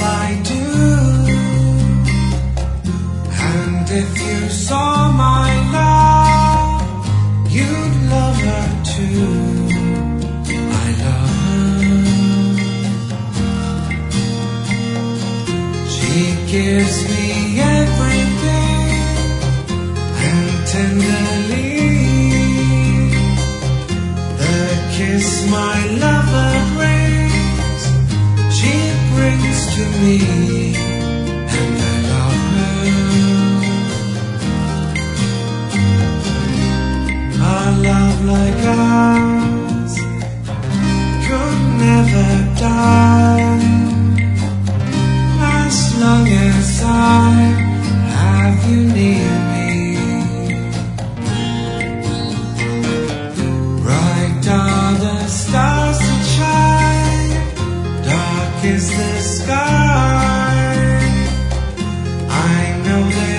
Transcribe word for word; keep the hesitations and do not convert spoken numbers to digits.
I do. And if you saw my love, you'd love her too. I love her. She gives me everything, and tenderly the kiss my lover brings, she brings to me, and I love her. A love like ours could never die, as long as I have you near me. Bright are the stars that shine, dark is the sky. I know that